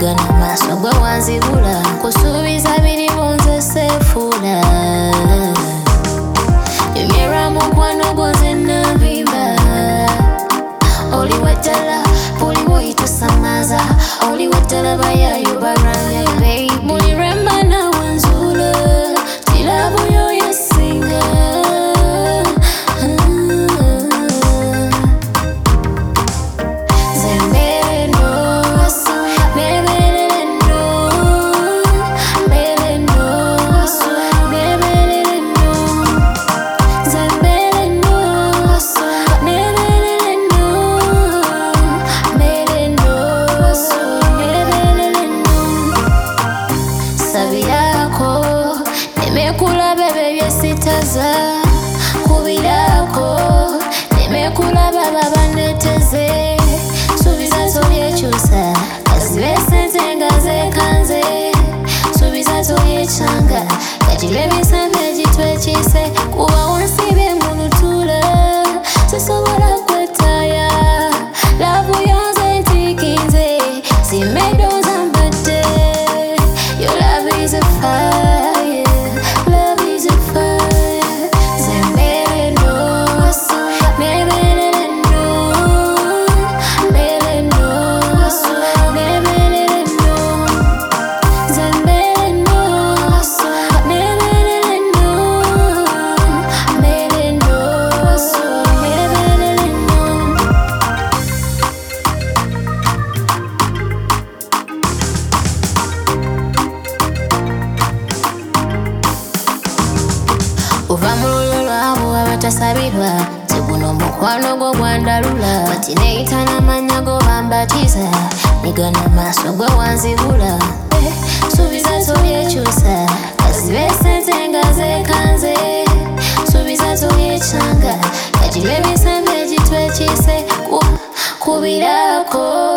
nigana maaso gwe wanzibula kusuubiza birimu nze seefula emyerwa mukwano gwo nze nambimba oli waddala buli bw'oyitusamaza oli waddala bayayo baranya bei buli lwemba nawe nzuula kirabuyo yasinga Nimekula bebe byesitaza kubirako nimekula baba bandeteze subiza zobyekyusa kazibe sente nga zekanze subiza zobyechanga kagire ebisambe gitwekise kuba wansibe munutula sisobola kwetaya lavu yonze ntikinze zimedoza mbadde your love is a fire. Uva mu lulyo lwabo abatasabirwa nti guno omukwano gwo gwandalula kati neeyita n'amannya go bambatiza nigana maaso gwe wanzibula suubiza zobyekyusa kazibe sente nga zekanze suubiza zobyekyanga kagire ebisambe gitwekise kubirako